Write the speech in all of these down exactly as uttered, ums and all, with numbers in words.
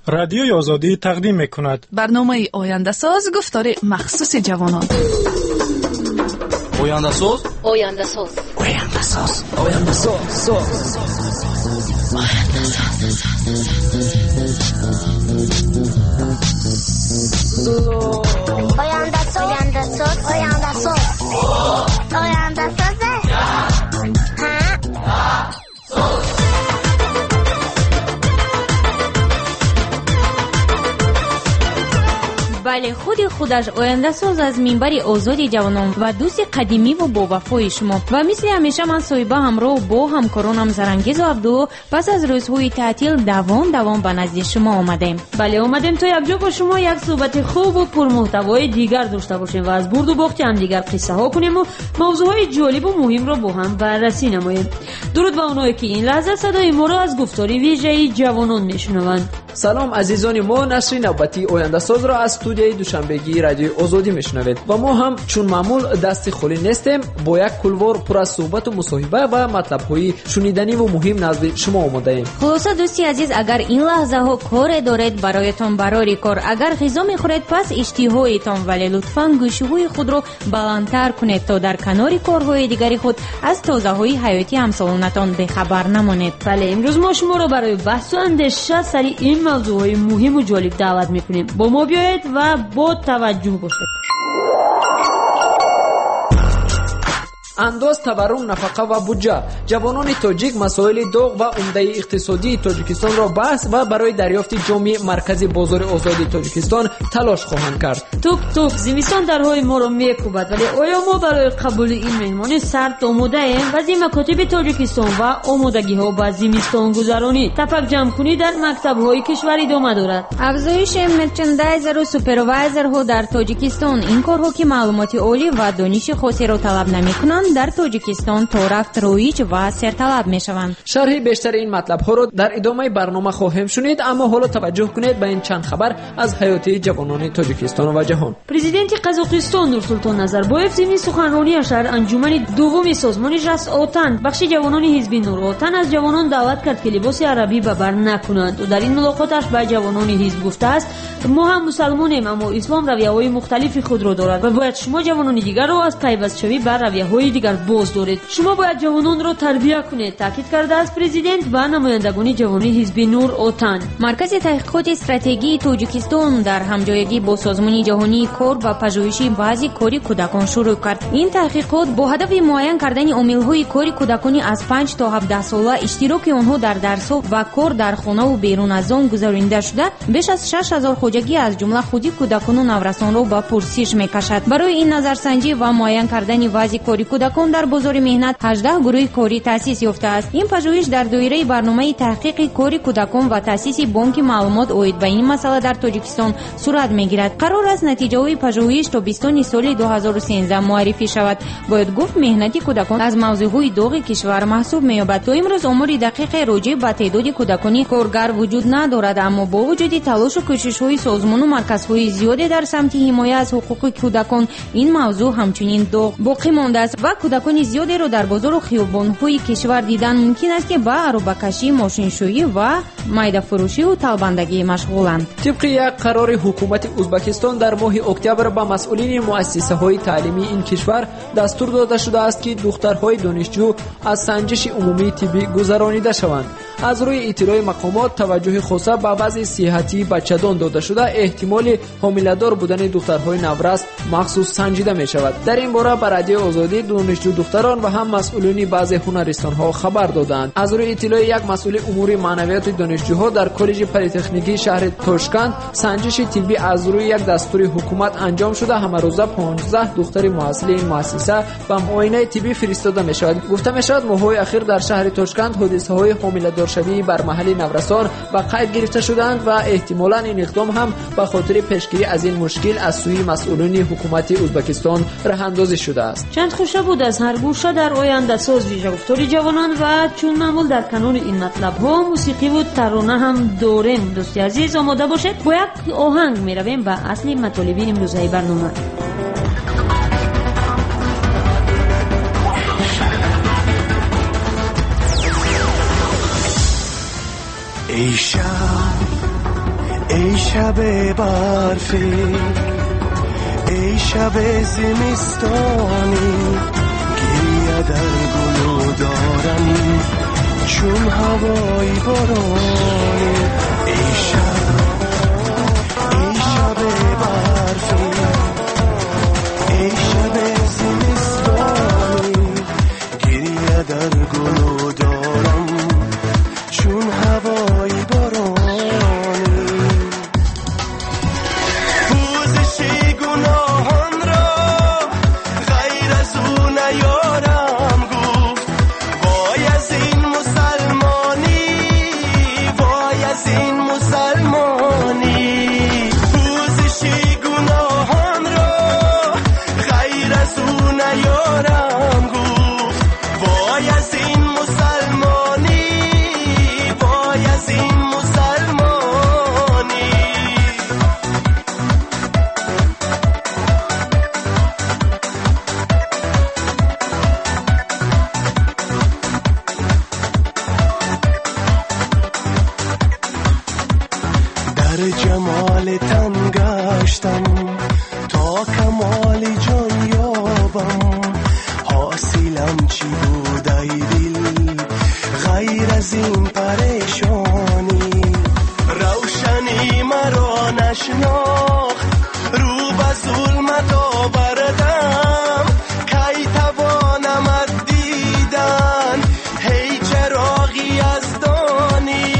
رادیوی آزادی تقدیم می‌کند برنامه آینده ساز گفتار مخصوص جوانان. آینده ساز آینده ساز آینده ساز آینده ساز آینده ساز آینده ساز آینده ساز آینده ساز بله، خود خودش آینده ساز از منبر آزادی جوانان و دوست قدیمی و با وفای شما و مثل همیشه من صاحبه همراه با همکارانم زرنگیز و عبدو پس از روزهای تعطیل دوام دوام به نزد شما آمدیم. بله، آمدیم تا یک جا با شما یک صحبت خوب و پرمحتوای دیگر داشته باشیم و از برد و باخت هم دیگر قصه ها کنیم و موضوعهای جالب و مهم را با هم بررسی نماییم. درود به اونایی که این لحظه صدای ما را از گفتاری ویژه جوانان میشنوند. سلام عزیزان ما، نشر نوبتی آینده ساز را از استودیوی دوشنبگی رادیوی آزادی میشنوید و ما هم چون معمول دست خالی نیستیم، با یک کلوار پر از صحبت و مصاحبه و مطلب‌های شنیدنی و مهم نزد شما آماده ایم. خلاصه دوستی عزیز، اگر این لحظه ها کار دارید برایتان برای کار، اگر غذا میخورید پس اشتهایتان، ولی لطفاً گوشهای خود را بلندتر کنید تا در کنار کارهای دیگری خود از تازه‌های حیاتی همسالانتان بخبر نمانید. بله، امروز ما شما را برای بحث و اندیشه سری این موضوعهای مهم و جالب دعوت میکنیم. با ما بیایید و با توجه باشید. انداز، تورم، نفقه و بودجه. جوانان تاجیک مسائل داغ و عمده اقتصادی تاجیکستان را بحث و برای دریافت جام مرکزی بازار آزادی تاجیکستان تلاش خواهند کرد. توک توک زمستان درهای ما را میکوبد، ولی آیا ما برای قبول این مهمان سرد آماده ایم؟ بعضی مکاتب تاجیکستان و آمادگی ها با زمستان گذرانی تپک جمع کنی در مکتب های کشور ادامه دارد. افزایش مرچندایزر و سوپروایزر ها در تاجیکستان، این کارها که معلومات عالی و دانش خاصی را طلب نمیکنند در تاجیکستان تا رفت رویج و سرطلب می شوند. شرح بیشتر این مطلب ها را در ادامه برنامه خواهیم شنید، اما حالا توجه کنید به این چند خبر از حیاتی جوانان تاجیکستان و جهان. پرزیدنت قزاقستان نورسولطان نظربایف ضمن سخنرانی شهر انجمن دوم سازمان جست آتن بخش جوانان حزب نور آتن از جوانان دعوت کرد که لباس عربی به بر نکنند و در این ملاقاتش به جوانان حزب گفته است ما هم مسلمانیم، اما اسلام رویه‌های مختلفی خود را دارد و باید شما جوانان دیگر را از پیوست شوی بر رویه‌های دیگر باز دارید. شما باید جوانان را تربیت کنید، تاکید کرده است پرزیدنت و نمایندگان جوان حزب نور آتن. مرکز تحقیقات استراتژی تاجیکستان در همجایگی با سازمان جهانی کار و پژوهش بعضی کاری کودکان شروع کرد. این تحقیقات با هدف معین کردن عامل‌های کاری کودکانی از پنج تا هفده ساله، اشتراک آنها در درس و کار در خانه و بیرون از آن گذرانده شده، بیش از شش هزار خوجگی از جمله خودی کودکان و نورسان را به پرسش می‌کشد. برای این نظرسنجی و معین کردن وضع کاری کودکان در بازار مهنت هجده گروه کاری تأسیس یافته است. این پژوهش در دایره برنامه تحقیق کاری کودکان و تأسیس بانک معلومات اوید به این مسئله در تاجیکستان صورت می‌گیرد. قرار است نتیجه‌های پژوهش تا بیستم سال دو هزار و سیزده معرفی شود. باید گفت مهنتی کودکان از موضوعهای داغ کشور محسوب می‌یابد. تا امروز آمار دقیق راجع به تعداد کودکان کارگر وجود ندارد، اما با وجود تلاش و کوشش‌های سازمان و مرکزهای زیادی در سمت حمایت از حقوق کودکان، این موضوع همچنین داغ باقی مانده است و کودکان زیادی را در بازار و خیابان‌های کشور دیدن ممکن است که به عربه‌کشی، ماشینشویی و میده فروشی و طلبندگی مشغولند. طبق یک قرار حکومت ازبکستان در ماه اکتبر به مسئولین مؤسسه‌های تعلیمی این کشور دستور داده شده است که دخترهای دانشجو از سنجش عمومی طبی گذرانیده شوند. از روی اطلاع مقامات توجه خاصه به وضع صحتی بچه‌دان داده شده، احتمال حامله‌دار بودن دخترهای نورس مخصوص سنجیده می شود. در این باره به رادیو آزادی دانشجو دختران و هم مسئولین بعضی هنرستان‌ها خبر دادند. از روی اطلاع یک مسئول امور معنویات دانشجوها در کالج پلی‌تکنیکی شهر تاشکند، سنجش طبی از روی یک دستور حکومت انجام شده. همه روزه پانزده دختر محصل این مؤسسه به معاینه طبی فرستاده می شود. گفته می شود ماه‌های اخیر در شهر تاشکند حادثه‌های حامله‌دارشوی بر محل نورسان به قید گرفته شدند و احتمالاً این اقدام هم به خاطر پیشگیری از این مشکل از سوی مسئولین حکومت ازبکستان راه‌اندازی شده است. چند خوشا بود از هر گوشه در آینده ساز ویژه گفتاری جوانان و چون معمول در کنون این مطلب ها موسیقی و ترانه هم داریم. دوستی عزیز آماده باشید، با یک آهنگ می رویم به اصل مطالب امروزهای برنامه. ای شب ای شب برفی ای شب زمستانی گریه در گلو دارم چون هوای بارانی ای شب ای شب برفی ای شب زمستانی گریه در گلو دارم چون هوای بارانی جمال تن گشتم تا کمال جان یابم حاصلم چی بود ای دل غیر از این پریشانی روشنی مرا نشناخت رو به ظلمت آوردم کی توانم از دیدن هی چراغی از دانی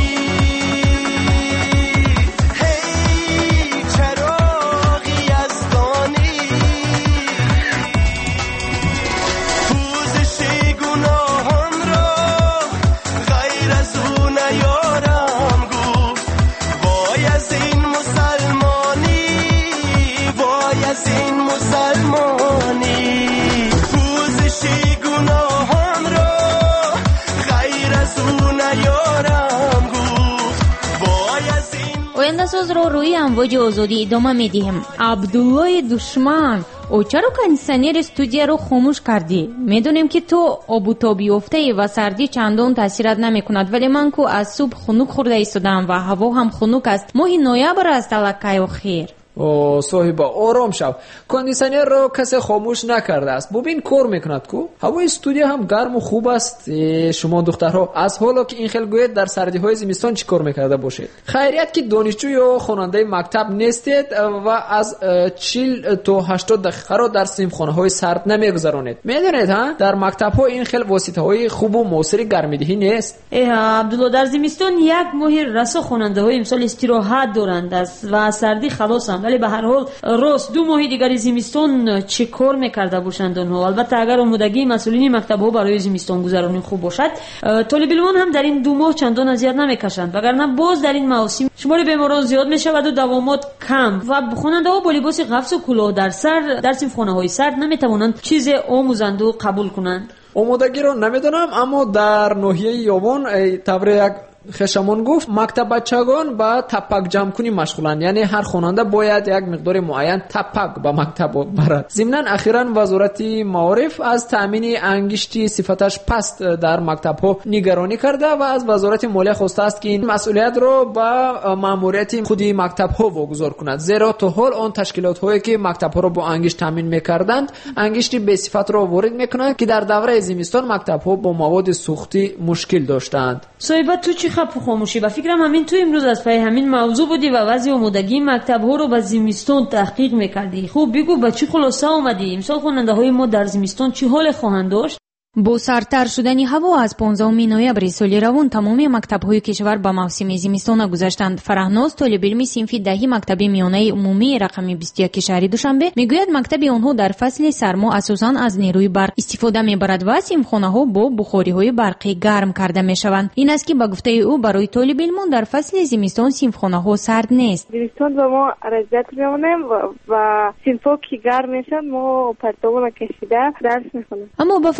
آینده‌ساز را روی امواج آزادی ادامه می‌دهیم. عبدالله دشمن او چرا کانسنیر استودیو رو خاموش کردی؟ میدونیم که تو آبوتابی افته و سردی چندان تاثیرات نمیکند، ولی من کو از صبح خنک خورده ایستادم و هوا هم خنک است. ماه نوامبر است. الکای و خیر. او صاحبا آرام شو. کاندیسنر رو کسی خاموش نکرده است. ببین کار میکند کو. هوای استودیو هم گرم و خوب است. شما دخترها از حالا که این خیلی گوید در سردی های زمستان چی کار میکرده باشید؟ خیریت که دانشجو یا خواننده مکتب نیستید و از چهل تا هشتاد دقیقه رو در صنفخانه های سرد نمیگذرانید. میدونید ها در مکتب ها این خیلی واسطه های خوب و موثر گرمیدهی نیست. ای عبدالله در زمستان یک ماه رسا خواننده های امسال استراحت دارند است و سردی خلاصم، ولی به هر حال راست دو ماه دیگر زمستان چه کار میکرده باشند اونها؟ البته اگر آمادگی مسئولین مکتب ها برای زمستان گذرانی خوب باشد طالب علمان هم در این دو ماه چندان اذیت نمیکشند، وگرنه باز در این موسم شمار بیماران زیاد میشود و دوامات کم و خواننده ها با لباس قفس و کلاه در سر در صنفخانه های سرد نمیتوانند چیز آموزند و قبول کنند. آمادگی رو نمیدونم، اما در ناحیه یابان طبر یک خشمون گفت مکتب بچگان با تپک جمع کنی مشغولن، یعنی هر خواننده باید یک مقدار معین تپک به مکتب برد. ضمناً اخیراً وزارت معارف از تامین انگشتی صفتش پست در مکتب ها نگرانی کرده و از وزارت مالیه خواسته است که این مسئولیت را به ماموریت خودی مکتب ها واگذار کند، زیرا تا حال آن تشکیلات هایی که مکتب ها را با انگشت تامین میکردند انگشتی به صفت را وارد میکنند که در دوره زمستان مکتب ها با مواد سوختی مشکل داشتند. صاحب تو چی خب خاموشی؟ و فکرم همین تو امروز از پای همین موضوع بودی و وضع آمادگی مکتب ها رو به زمستان تحقیق میکردی. خوب بگو به چی خلاصه آمدی؟ امسال خواننده های ما در زمستان چی حال خواهند داشت؟ با سردتر شدن هوا از پانزدهم نوامبر سال روان تمام مکتب‌های کشور به موسم زمستان گذشتند. فرهناز طالب علم صنف دهی مکتب میانه عمومی رقم بیست و یک شهر دوشنبه میگوید مکتب آنها در فصل سرما اساساً از نیروی برق استفاده میبرد و صنفخانه‌ها با بخاری‌های برقی گرم کرده میشوند. این است که با گفته او برای طالب علمان در فصل زمستان صنفخانه‌ها سرد نیست. زمستان با ما رضایت می‌مونیم و, و صنف‌ها که گرم میشن ما پرتابون کشیده درس می‌خونیم. اما با فرق از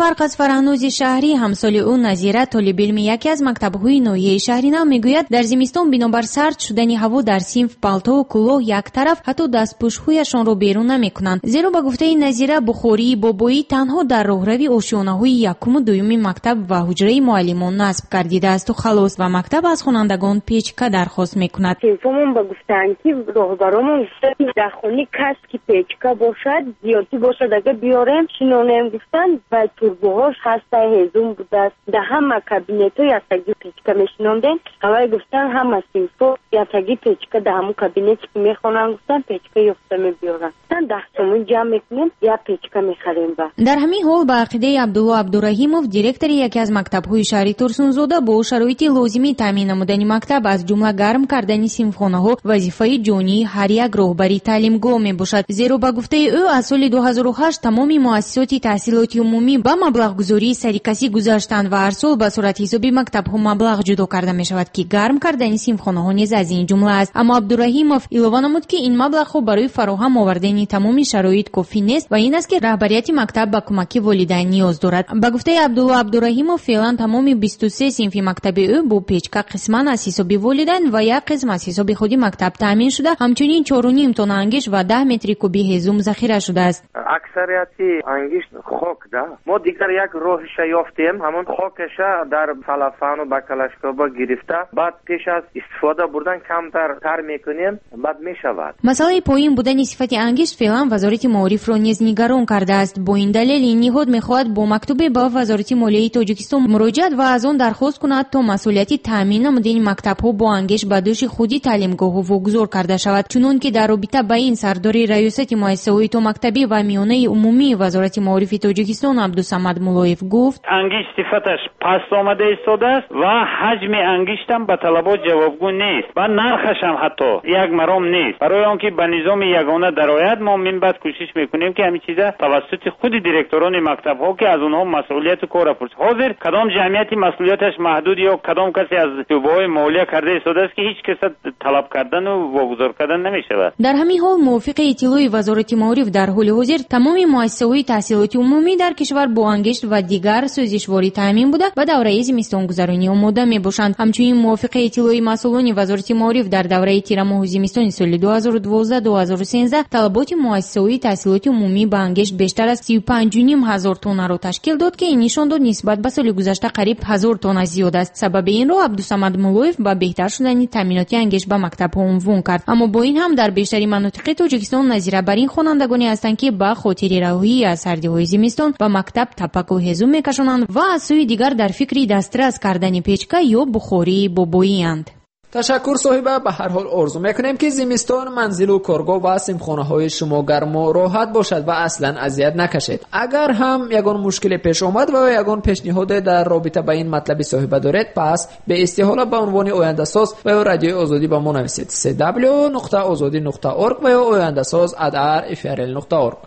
فرهنوز شهری همسال او نظیره طالب علم یکی از مکتب‌های ناحیه شهری نو میگوید در زمستان بنابر سرد شدن هوا در صنف پالتو و کلاه یک طرف حتی دستپوش‌هایشان را بیرون نمی‌کنند. زیرا به گفته نظیره بخاری بابایی تنها در راهروی آشیانه‌های یکم و دوم مکتب و حجره معلمان نصب گردیده است و خلاص و مکتب از خوانندگان پیچکه درخواست می‌کند. صنفمون به گفتن که راهبرامون در خونه کس که پیچکه باشد زیادی باشد اگه بیاریم شنونیم گفتن و توربوهاش هسته هزون بوده است در همه کابینت های یتگی پیچکه میشنوندن اول گفتن همه صنفا یتگی پیچکه در همون کابینت که میخوانن گفتن پیچکه یافته میبیارن ده سومون جمع میکنیم یا پیچکه میخریم. و در همین حال به عقیده عبدالله عبدالرحیمов دیرکتور یکی از مکتب‌های شهری ترسونزاده با شرایط لازمی تامین نمودن مکتب از جمله گرم کردن صنفخانه‌ها وظیفه جانی هر یک راهبری تعلیمگاه میباشد. زیرا به گفته او از سال دو هزار و هشت تمام مؤسسات تحصیلاتی عمومی با مبلغ گذاری سرکسی گذاشتند و هر سال به صورت حسابی مکتب‌ها مبلغ جدا کرده میشود که گرم کردن صنفخانه‌ها نیز از این جمله است. اما عبدالرحیمov اضافه نمود که این مبلغ برای فراهم آوردن تمام شرایط کافی نیست و این است که رهبریت مکتب به کمک والدین نیاز دارد. به گفته عبدالله عبدالرحیمov فعلا تمام بیست و سه صنف مکتب او با پیچکه قسما از حساب والدین و یک قسم از حساب خود مکتب تامین شده. همچنین چهار و نیم تن انگشت و ده متر کوبی هزوم ذخیره شده است. اکثریتی انگشت خاک ده ما دیگر یک راهش یافتیم همون خاکش در سلفان و بکلاشکوبا گرفته بعد پیش از استفاده بردن کمتر تر میکنیم بعد میشود. مسئله پایین بودن صفت انگشت فعلا وزارت معارف را نیز نگران کرده است. با این دلیل این نهاد میخواهد با مکتوب با وزارت مالیه تاجیکستان مراجعت و از آن درخواست کند تا مسئولیت تامین نمودن مکتب‌ها با انگشت به دوش خودی تعلیمگاه‌ها واگذار کرده شود. چنان که در رابطه با این سرداری ریاست مؤسسه‌های تو مکتبی و میانه عمومی وزارت معارف تاجیکستان عبدالصمد مولایف گفت انگشت صفتش پست آمده ایستاده است و حجم انگشتم به طلبات جوابگو نیست و نرخش هم حتی یک مرام نیست. برای آنکه به نظام یگانه درآید ما من بعد کوشش میکنیم که همین چیزا توسط خود دیرکتوران مکتب‌ها که از اونها مسئولیت کار پرس حاضر کدام جمعیتی مسئولیتش محدود یا کدام کسی از شعبه‌های مالیه کرده ایستاده است که هیچ کس طلب کردن و واگذار کردن نمیشود. در همین حال موافق اطلاع وزارت معارف در حال حاضر تمام مؤسسه‌های تحصیلاتی عمومی در کشور با انگشت و دیگر سوزشواری تامین بوده و دوره زمستان گذرانی آماده میباشند. همچنین موافق اطلاع مسئولان وزارت معارف در دوره تیر ماه زمستان سال دو هزار و دوازده دو هزار و سیزده طلبات مؤسسه‌های تحصیلاتی عمومی با انگشت بیشتر از سی و پنج و نیم هزار تن را تشکیل داد که این نشان داد نسبت به سال گذشته قریب هزار تن زیاد است. سبب این را عبدالصمد مولایف با بهتر شدن تامینات انگشت به مکتب‌ها عنوان کرد. اما با این هم در بیشتر مناطق تاجیکستان نظیر بر این خوانندگانی هستند که با خاطر رهایی از سردی‌های زمستان به مکتب تپک و هزوم میکشانند و از سوی دیگر در فکر دسترس کردن پیچکه یا بخاری بابایی اند. تشکر صاحبه. به هر حال آرزو میکنیم که زمستان منزل و کارگاه و صنفخانه های شما گرم و راحت باشد و اصلا اذیت نکشید. اگر هم یگان مشکل پیش آمد و یگان پیشنهاد در رابطه با این مطلب صاحبه دارید پس به استحاله به عنوان آینده ساز و رادیو آزادی به ما نویسید سی دبلیو نقطه آزادی نقطه اورگ و آینده ساز ات اف ار ال نقطه اورگ.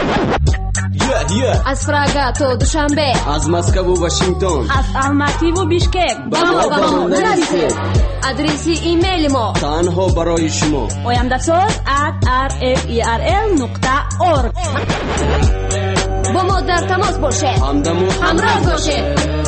از پراگ تا دوشنبه، از مسکو و واشنگتن، از الماتی و بیشکک با ما با ما نویسید. آدرس ایمیل ما تنها برای شما oyandasaz at r f e r l نقطه org. با ما در تماس باشه، همراه باشه.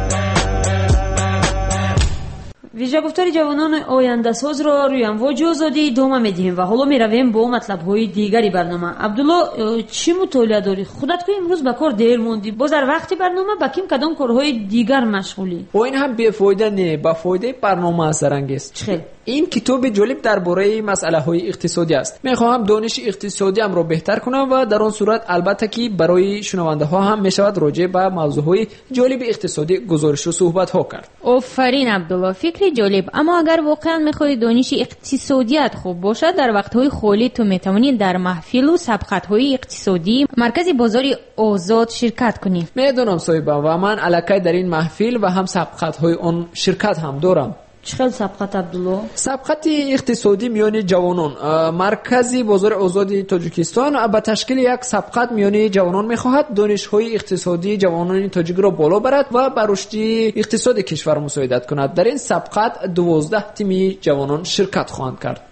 ویژه گفتار جوانان آینده ساز را روی امواج آزادی ادامه میدیم و حالا میرویم با مطلب های دیگری برنامه. عبدالله چی مطالعه داری؟ خودت که امروز به کار دیر موندی، باز در وقتی برنامه با کیم کدام کارهای دیگر مشغولی؟ و این هم بی فایده نه، با فایده برنامه اثر انگیز. چه؟ این کتاب جالب درباره مسئله های اقتصادی است. میخواهم دانش اقتصادی ام را بهتر کنم و در آن صورت البته که برای شنونده ها هم میشود راجع به موضوع های جالب اقتصادی گزارش و صحبت ها کرد. آفرین عبدالله، فکر جالب. اما اگر واقعا میخوای دانش اقتصادیت خوب باشد در وقتهای خالی تو میتونی در محفل و سبقت های اقتصادی مرکز بازار آزاد شرکت کنی. میدونم صاحبم و من الکی در این محفل و هم سبقت های اون شرکت هم دارم. چقدر سبقت عبدالله؟ سبقت اقتصادی میان جوانان. مرکزی بازار آزاد تاجیکستان به تشکیل یک سبقت میان جوانان میخواهد دانش‌های اقتصادی جوانان تاجیک را بالا برد و بر رشد اقتصاد کشور مساعدت کند. در این سبقت دوازده تیم جوانان شرکت خواهند کرد.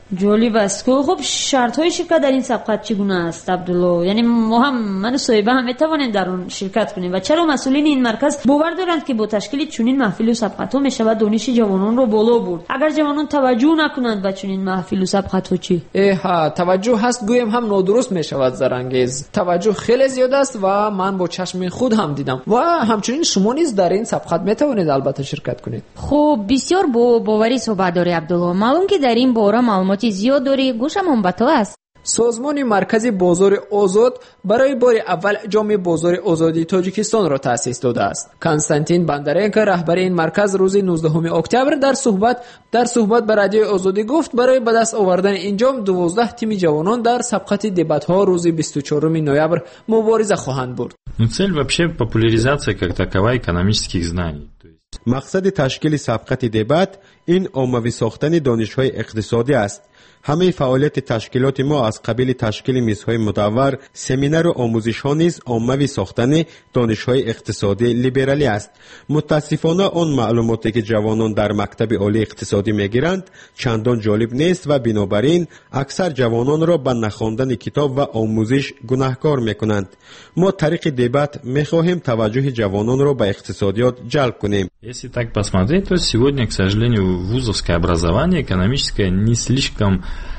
جالب است. خب شرط های شرکت در این سبقت چگونه است عبدالله؟ یعنی ما هم من و صاحبه هم میتوانیم در اون شرکت کنیم و چرا مسئولین این مرکز باور دارند که با تشکیل چنین محفل و سبقت ها میشود دانش جوانان رو بالا برد؟ اگر جوانان توجه نکنند به چنین محفل و سبقت ها چی؟ اه توجه هست گویم هم نادرست میشود زرانگیز. توجه خیلی زیاد است و من با چشم خود هم دیدم و همچنین شما نیز در این سبقت میتوانید البته شرکت کنید. خب بسیار با باوری صحبت داری عبدالله. معلوم که در این باره معلوماتی زیاد داری. گوشم به تو است. سازمان مرکزی بازار آزاد برای بار اول جام بازار آزادی تاجیکستان را تأسیس داده است. کنستانتین بندرینکا رهبر این مرکز روز نوزدهم اکتبر در صحبت در صحبت به رادیو آزادی گفت برای به دست آوردن این جام دوازده تیم جوانان در سبقت دبات‌ها روز بیست و چهارم نوامبر مبارزه خواهند برد. Ну, цель вообще популяризация как таковая экономических знаний. مقصد تشکیل سبقت دبات این عمومی ساختن دانش‌های اقتصادی است. همه فعالیت تشکیلات ما از قبیل تشکیل میزهای مدور، سمینار و آموزش‌ها نیز عمومی ساختن دانش‌های اقتصادی لیبرالی است. متاسفانه آن معلوماتی که جوانان در مکتب عالی اقتصادی می‌گیرند چندان جالب نیست و بنابراین اکثر جوانان را به نخواندن کتاب و آموزش گناهکار می‌کنند. ما طریق دبات می‌خواهیم توجه جوانان را به اقتصادیات جلب کنیم. Если так посмотреть, то сегодня, к сожалению, вузовское образование экономическое не слишком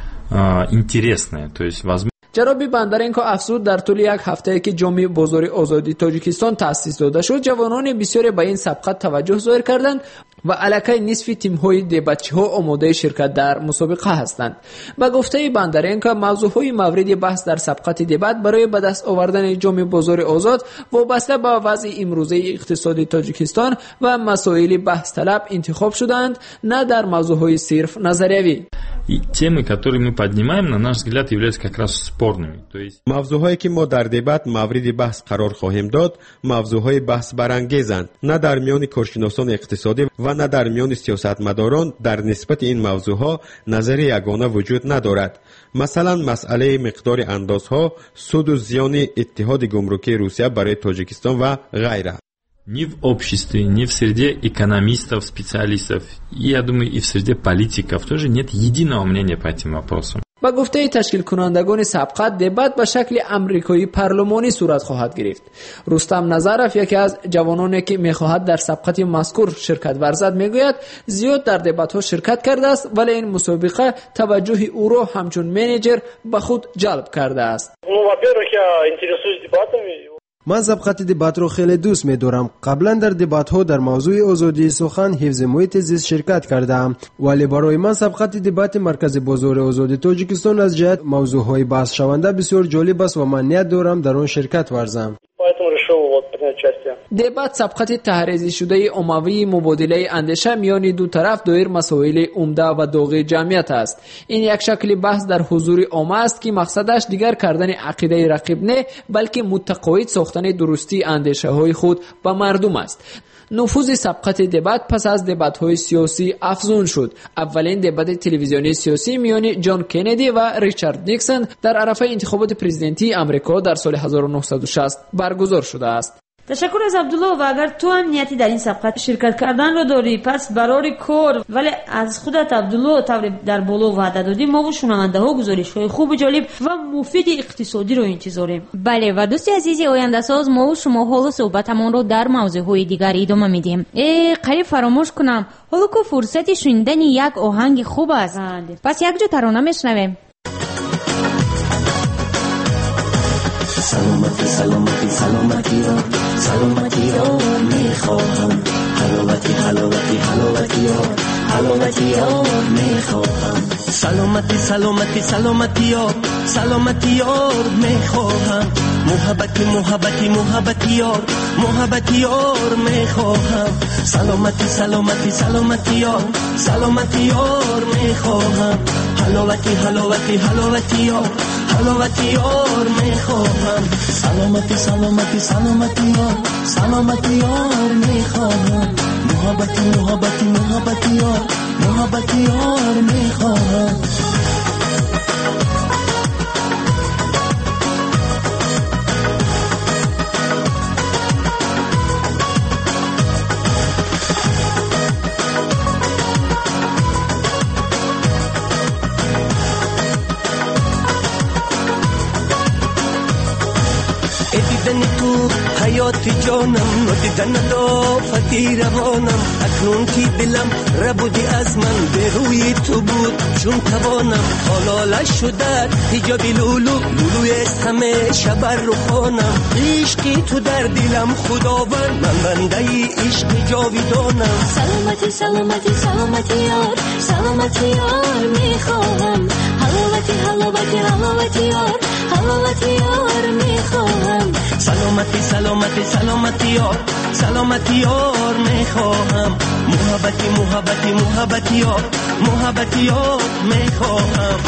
интересное. То есть возможно جناب بندرینکا افزود در طول یک هفته که جام بازار آزادی تاجیکستان تأسیس داده شد جوانان بسیاری به این سبقت توجه ظاهر کردند و علاقه نصف تیم‌های دباتچی‌ها آماده شرکت در مسابقه هستند. با گفته بندرینکا موضوع‌های مورد بحث در سبقت دبات برای به دست آوردن جام بازار آزاد وابسته به وضع امروزه اقتصادی تاجیکستان و مسائل بحث طلب انتخاب شدند، نه در موضوع‌های صرف نظریوی. И темы, которые мы поднимаем, на наш взгляд, являются как раз спорными. То есть موضوعهایی که ما در دبات مورد بحث قرار خواهیم داد موضوعهای بحث برانگیزند، نه در میان کارشناسان اقتصادی و نه در میان سیاستمداران در نسبت این موضوعها نظر یگانه وجود ندارد. مثلا مسئله مقدار اندازها، سود و زیان اتحاد گمرکی روسیه برای تاجیکستان و غیره. Ни в обществе, ни в среде экономистов, специалистов, и, я думаю, и в среде политиков тоже нет единого мнения по этим вопросам. با گفته تشکیل کنندگان سبقت دبات به شکل امریکایی پارلمانی صورت خواهد گرفت. رستم نظرف یکی از جوانانی که میخواهد در سبقت مذکور شرکت ورزد میگوید زیاد در دبات ها شرکت کرده است ولی این مسابقه توجه او را همچون منیجر به خود جلب کرده است. من سبقت دبات رو خیلی دوست می‌دارم. قبلا در دبات ها در موضوع آزادی سخن، حفظ محیط زیست شرکت کردم، ولی برای من سبقت دبات مرکز بازار آزادی تاجیکستان از جهت موضوع های بحث شونده بسیار جالب است و من نیت دارم در آن شرکت ورزم. دبات سبقت تحریزی شده عمومی مبادله اندیشه میان دو طرف دایر مسائل عمده و داغ جمعیت است. این یک شکل بحث در حضور عامه است که مقصدش دیگر کردن عقیده رقیب نه بلکه متقاعد ساختن درستی اندیشه های خود به مردم است. نفوذ سبقت دبات پس از دبات‌های سیاسی افزون شد. اولین دبات تلویزیونی سیاسی میان جان کندی و ریچارد نیکسون در عرصه انتخابات پرزیدنتی آمریکا در سال هزار و نهصد و شصت برگزار شده است. تشکر از عبدالله. و اگر تو هم نیتی در این سبقت شرکت کردن رو داری پس برای کار ولی از خودت عبدالله طور در بالا وعده دادی ما و شنونده ها گزارش های خوب و جالب و مفید اقتصادی رو انتظاریم. بله و دوستی عزیزی آینده ساز ما و شما حالا صحبتمون رو در موضوع های دیگر ادامه میدیم. قریب فراموش کنم حالا که فرصت شنیدن یک آهنگ خوب است پس یک جو ترانه میشنویم. سلامتی سلامتی سلامتی را سلامتی را میخواهم حلاوتی حلاوتی حلاوتی را حلاوتی را میخواهم سلامتی سلامتی سلامتی را سلامتی را میخواهم محبتی محبتی محبتی را محبتی را میخواهم سلامتی سلامتی سلامتی را سلامتی را میخواهم حلاوتی حلاوتی حلاوتی را حلاوتی یار میخواهم سلامتی سلامتی سلامتی یار سلامتی یار میخواهم محبتی محبتی محبتی یار محبتی یار میخواهم حیات جانم ندیدن ندافتی روانم اکنون که دلم ربودی از من به روی تو بود چون توانم حالا شده حجابی لولو لولوی است همه شبر رو خانم عشقی تو در دلم خداوند من بنده ای عشق جاویدانم سلامتی سلامتی سلامتی یار سلامتی یار میخواهم حلاوتی حلاوتی حلاوتی یار حلاوتی یار میخواهم سلامتی سلامتی سلامتی یار سلامتی یار میخواهم محبتی محبتی محبتی یار محبتی یار میخواهم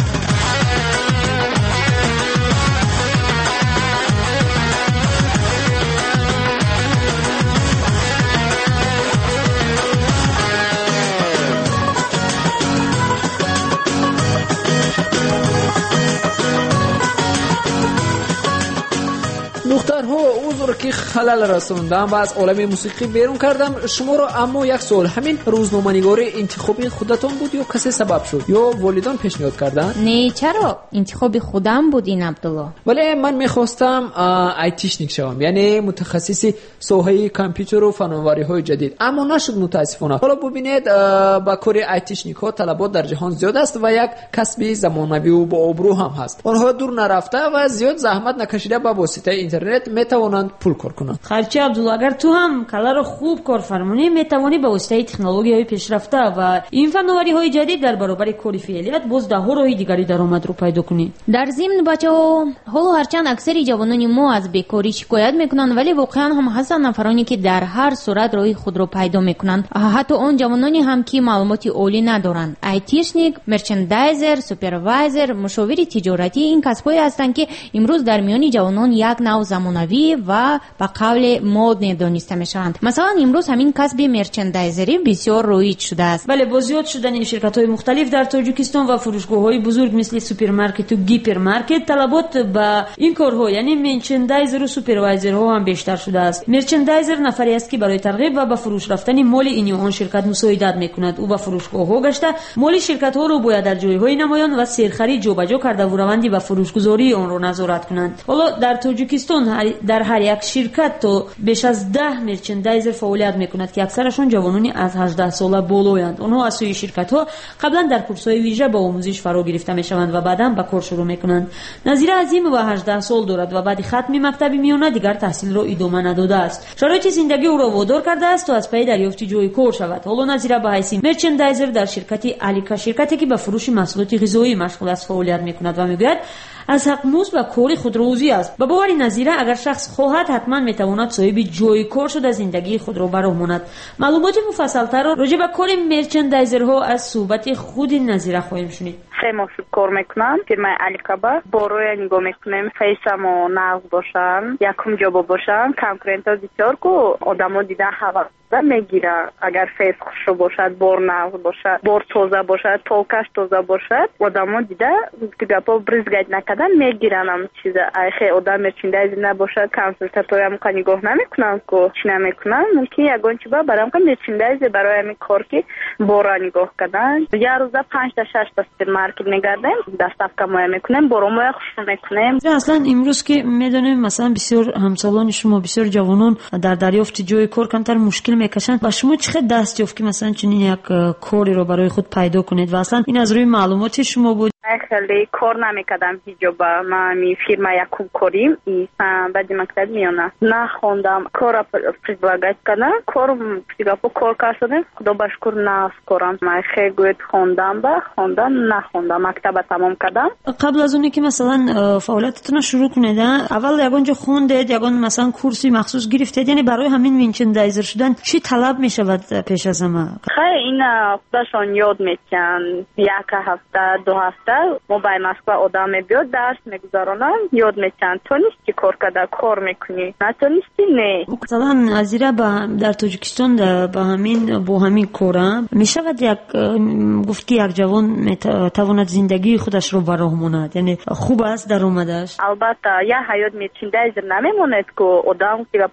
دخترها عذر که خلل رسوندم و از عالم موسیقی بیرون کردم شما را، اما یک سوال، همین روزنامه‌نگاری انتخابی خودتان بود یا کسی سبب شد یا والدان پیشنهاد کردن؟ نه چرا، انتخاب خودم بود این عبدالله. ولی من میخواستم آیتیشنیک شوم، یعنی متخصص ساحه کامپیوتر و فناوری‌های جدید، اما نشد متاسفانه. حالا ببینید با کار آیتیشنیک ها طلبات در جهان زیاد است و یک کسب زمانوی و با آبرو هم هست. آنها دور نرفته و زیاد زحمت نکشیده با واسطه اینترنت میتوانند پول کار کنند. خرچه عبدالله، اگر تو هم کلا رو خوب کار فرمونی میتوانی با واسطه تکنولوژی پیشرفته و این فناوری های جدید در برابر کار فعلیت باز ده ها راه دیگری درآمد رو پیدا کنی. در ضمن بچه‌ها، حالا هرچند اکثر جوانان ما از بیکاری شکایت میکنند، ولی واقعا هم هستند نفرانی که در هر صورت راه خود رو پیدا میکنند، حتی اون جوانانی هم که معلومات عالی ندارند. آیتیشنیک، مرچندایزر، سوپروایزر، مشاور تجارتی این کسب‌هایی هستند که امروز در میان جوانان یک نوع زمانوی و به قول مد دانسته میشوند. مثلا امروز همین کسب مرچندایزری بسیار رایج شده است. بله، با زیاد شدن این شرکت‌های مختلف در تاجیکستان و فروشگاه‌های بزرگ مثل سوپرمارکت و گیپرمارکت، طلبات به این کارها یعنی مرچندایزر و سوپروایزرها هم بیشتر شده است. مرچندایزر نفری است که برای ترغیب و به فروش رفتن مال این و آن شرکت مساعدت میکند. او به فروشگاه‌ها گشته مال شرکت‌ها رو باید در جای‌های نمایان و سرخرید جابجا کرده و روند به فروشگذاری آن را نظارت کنند. حالا در تاجیکستان در هر یک شرکت تا بیش از ده مرچندایزر فعالیت میکند که اکثرشون جوانانی از هجده ساله بالایند. اونها از سوی شرکت‌ها قبلا در کورس‌های ویژه با آموزش فرا گرفته میشوند و بعداً به کار شروع میکنند. نظیر عظیم و هجده سال دارد و بعد ختم مکتب میانه دیگر تحصیل را ادامه نداده است. شرایط زندگی او را وادار کرده است تا از پی دریافت جای کار شود. حالا نظیر به حیث مرچندایزر در شرکت الیکا، شرکتی که به فروش محصولات غذایی مشغول است، فعالیت میکند و میگوید از حق موز و کاری خود روزی است. به باور نظیره اگر شخص خواهد حتما میتواند صاحب جای کار شده زندگی خود را برآورد. معلومات مفصل‌تر را راجع به کار مرچندایزرها از صحبت خود نظیره خواهیم شنید. سه ماه کار میکنم فیرمای الیکابا. باروی نگاه میکنیم فیسمو نقض باشن، یکم جابا باشن، کنکورنتا بسیار کو آدمو دیده هوا میگیره. اگر فیس خوش باشد، بار نقض باشد، بار تازه باشد، توکش تازه باشد، آدمو دیده دیگه با بریزگید نکردن میگیرنم چیزا. اگه آدم مرچندایز نباشد، کنسولتاتوری هم که نگاه نمیکنن کو چی نمیکنن، ممکن یگان چی با برام که مرچندایز برای می کار که بارا نگاه کردن. یه روزا پنج تا شش تا مارکت نگردیم، دستاف کمای میکنیم، برامو خوش میکنیم. اصلا امروز که میدونیم مثلا بسیار همسالان شما، بسیار جوانان در دریافت جای کار کمتر مشکل میکشن و شما چقدر دست یافت که مثلا چنین یک کاری رو برای خود پیدا کنید و اصلا این از روی معلومات شما بود؟ خیلی کار نمیکردم هیچ با ما می فیرما یکم کاریم ای بعد مکتب میونه نخوندم کار پریزلاگت کردم کار سیگاپو کار کردم خدا بشکر نه کارم ما خیلی گوید خوندم با خوندم نخوندم مکتب تمام کردم. قبل از اونی که مثلا فعالیتتون شروع کنید اول یگانجا خوندید یگان مثلا کورسی مخصوص گرفتید، یعنی برای همین مرچندایزر شدن چی طلب میشود پیش از همه؟ خیلی این خودشون یاد میکنن، یک هفته دو هفته ما بای مسکو آدم بیاد درس میگذارونن یاد میکنن. تو نیستی کار کرده کار میکنی، نه تو نیستی نه. مثلا ازیره در تاجیکستان با همین با همین کارم میشود یک گفت که یک جوان میتواند زندگی خودش رو برآورد، یعنی خوب است درآمدش. البته یا حیات مرچندایزر نمیموند که آدم که با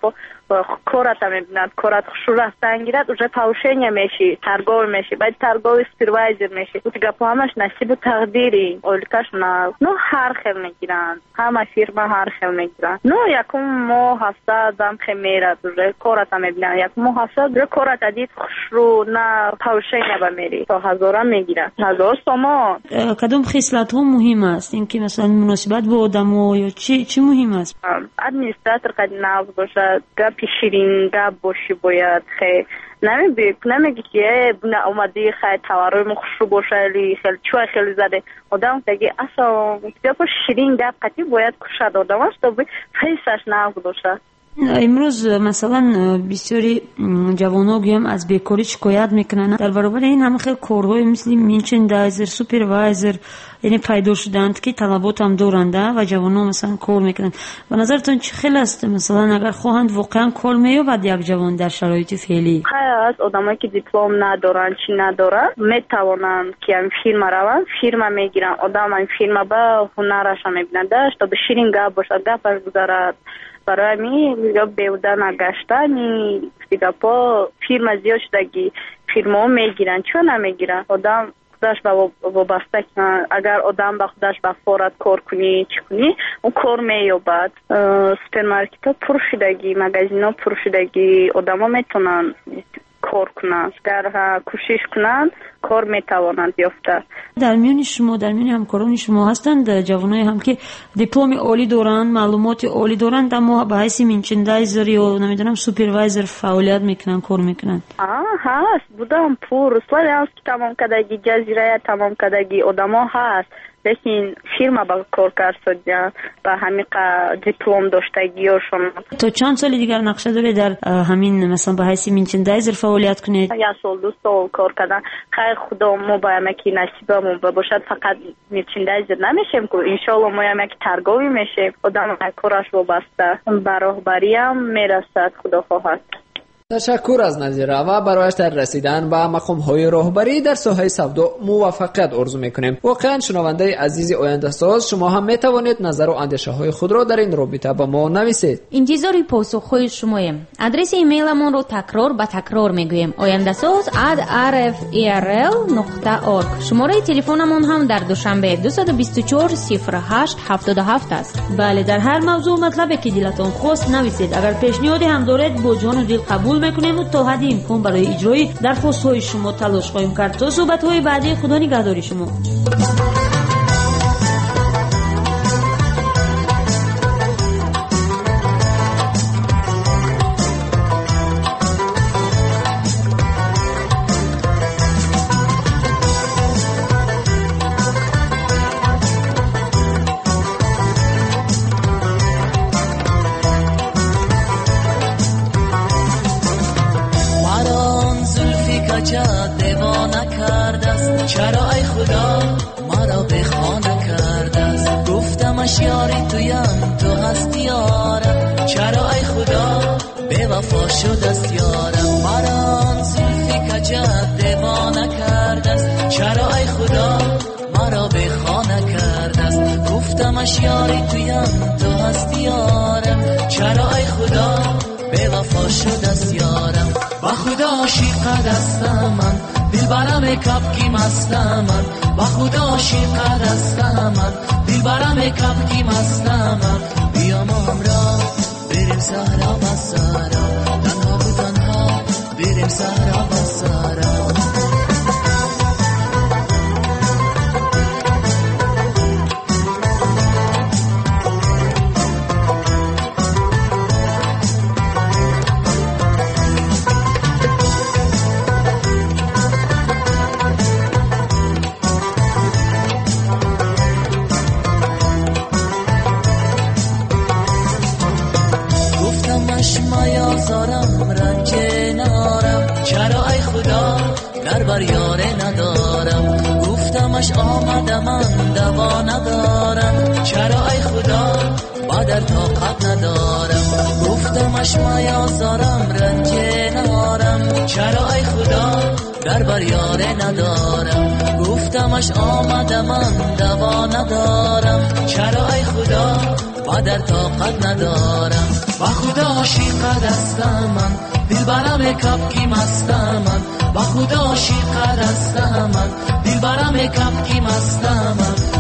کارت میبینند کارت شو رفتن گیرد اوجه پاوشنیا میشی ترگاو میشی باید ترگاو سپروایزر میشی او دیگه پا همش نصیب و تقدیری اولکاش نه نو هر خیل میگیرند همه فیرما هر خیل میگیرند نو یکم ماه هفته دم خیل میرد اوجه کارت میبینند یک ماه هفته اوجه کارت دید شو نه پاوشنیا بمیری تا هزاره میگیرد هزار سامان. کدوم خصلت ها مهم است اینکه مثلا مناسبت با آدم یا چی چی مهم است؟ ادمنستراتور قد ناز باشد گپ شیرین گپ باشی باید خیلی نمیگی نمیگی که بنا اومدی خیلی تورم خوشو باشه خیلی چوی خیلی زده آدم دیگه اصلا گپ شیرین گپ قطعی باید کشد آدم است تا فیسش ناز باشه. امروز مثلا بسیاری جوانان گیم از بیکاری شکایت میکنن در برابر این همه خیلی کارهای مثل منچندایزر سوپروایزر یعنی پیدا شدند که طلبات هم دارند و جوانان مثلا کار میکنن و نظرتون چه خیلی است مثلا اگر خواهند واقعا کار مییابد یک جوان در شرایط فعلی؟ خیلی از آدمایی که دیپلم ندارن چی ندارن میتوانند که این فیلم روان فیلم میگیرن آدم این فیلم با هنرش میبینند تا به شیرین گپ باشه گپش گذارد برای می یا بیوده نگشتنی دیگه پا فیلم زیاد شدگی فیلم ها میگیرن چون نمیگیرن آدم خودش با وابسته کنن اگر آدم با خودش با فورت کار کنی چی کنی اون کار مییابد سوپرمارکت ها پر شدگی مگازین ها پر شدگی آدم ها میتونن کار کنند اگر کوشش کنند کار میتوانند یافته. در میان شما در میان همکاران شما هستند جوانای هم که دیپلم عالی دارند معلومات عالی دارند اما به حیث منچندایزر یا نمیدونم سوپروایزر فعالیت میکنن کار میکنن؟ آه هست بودم پر سال هست که تمام کدگی جزیره تمام کدگی آدما هست لیکن فیرما با کار کردن با همین دیپلم داشتگیشون. تو چند سال دیگر نقشه داری در همین مثلا به حیث منچندایزر فعالیت کنید؟ یک سال دو سال کار کردن خیر خدا ما باید که نصیبمون باشد فقط منچندایزر نمیشیم که انشالله ما هم یک ترگاوی میشیم آدم کارش وابسته برابری هم میرسد خدا خواهد. تشکر از نظیره و برایش در رسیدن به مقام‌های راهبری در ساحه سودا موفقیت آرزو می‌کنیم. واقعا شنونده عزیز آینده ساز شما هم می‌توانید نظر و اندیشه‌های خود را در این رابطه با ما نویسید. انتظار پاسخ‌های شماییم. آدرس ایمیلمون رو تکرار به تکرار میگوییم oyandasaz at r f e r l dot org. شماره تلفنمون هم در دوشنبه دو دو چهار صفر هشت هفت هفت است. بله در هر موضوع مطلبی که دلتون خواست نویسید. اگر پیشنهادی هم دارید با جان و دل قبول میکنیم و تا حدی امکان برای اجرای درخواست‌های شما تلاش خواهیم کرد. تا صحبت‌های بعدی خدا نگهداری شما. چرا ای خدا مرا به خانه کرده است گفتمش یاری تویم تو هستی یارم چرا ای خدا به وفا شده است یارم مرا زلفی کجت دیوانه کرده است چرا ای خدا مرا به خانه کرده است گفتمش یاری تویم تو هستی یارم چرا ای خدا به وفا شده است یارم با خدا عاشق دستم من دلبرم کپکی مستم من با خدا عاشق دستم من دلبرم کپکی مستم من بیا ما همراه بریم صحرا و سارا تنها و تنها بریم صحرا و سارا آمده من دوا ندارم چرا ای خدا با در طاقت ندارم گفتمش میازارم رنج نارم چرا ای خدا در بر یاره ندارم گفتمش آمده من دوا ندارم چرا ای خدا و در طاقت ندارم. با خدا عاشق دستم من، دلبرم کپکی مستم من. با خدا عاشق دستم من، دلبرم کپکی مستم من.